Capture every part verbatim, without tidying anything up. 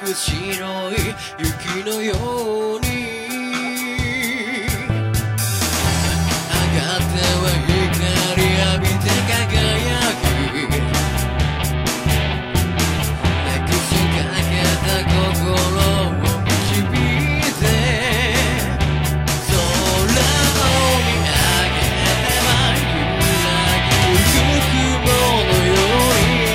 く白い雪のようにあがっては光浴びて輝きなくしかけた心を導いて空を見上げては揺らぎゆく雲のように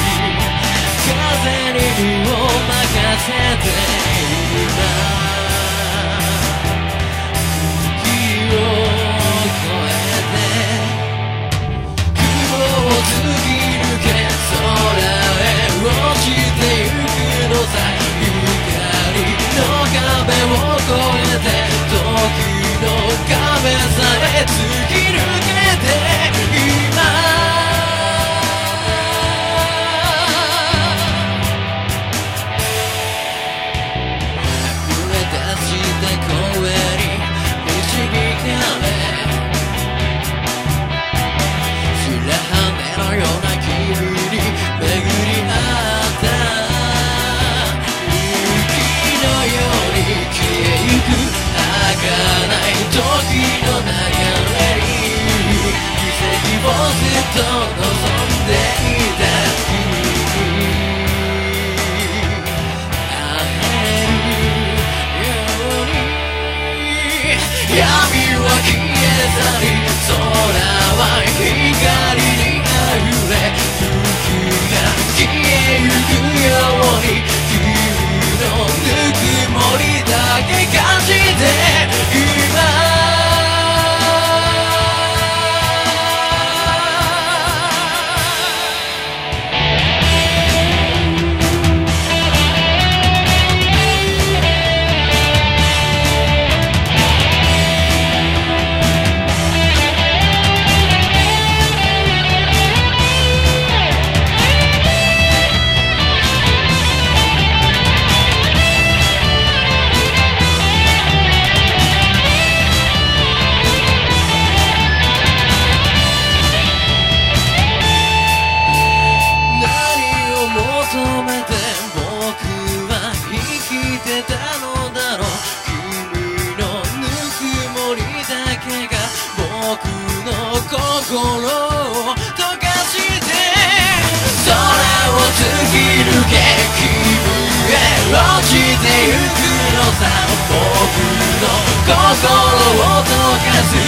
風に身を任せて今望んでいた君に会えるように闇は消え去り空は光にあふれ雪が消えゆくように君のぬくもりだけ感じて今心を溶かして空を突き抜け君へ落ちてゆくのさ僕の心を溶かす